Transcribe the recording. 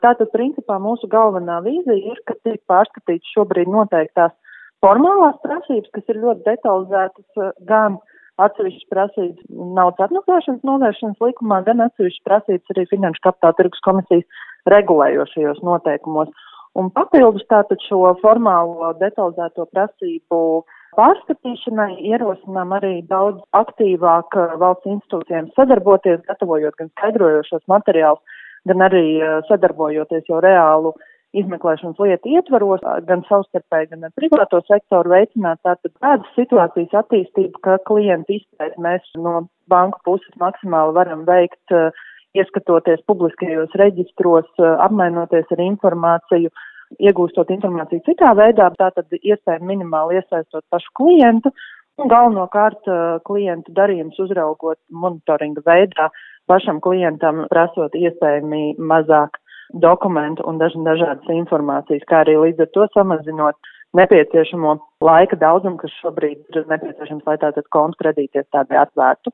Tātad, principā, mūsu galvenā vīzija ir, ka tiek pārskatīts šobrīd noteiktās formālās prasības, kas ir ļoti detalizētas, gan atsevišķas prasības naudas atmaksāšanas novēršanas likumā, gan atsevišķas prasības arī Finanšu kapitāla tirgus komisijas regulējošajos noteikumos. Un papildus tātad šo formālo detalizēto prasību pārskatīšanai ierosinām arī daudz aktīvāk valsts institūcijiem sadarboties, gatavojot gan skaidrojošos materiālus, gan arī sadarbojoties jau reālu izmeklēšanas lietu ietvaros, gan savstarpēji, gan ar privāto sektoru veicināt tātad tādas situācijas attīstību, ka klientu izpēti mēs no banku puses maksimāli varam veikt, ieskatoties publiskajos reģistros, apmainoties ar informāciju, iegūstot informāciju citā veidā, tātad iespēja minimāli iesaistot pašu klientu un galvenokārt klientu darījumus uzraugot monitoringa veidā, pašam klientam prasot iespējami mazāk dokumentu un dažādas informācijas, kā arī līdz ar to samazinot nepieciešamo laika daudzumu, kas šobrīd ir nepieciešams, lai tātad kontu kredīties tādai atvērtu.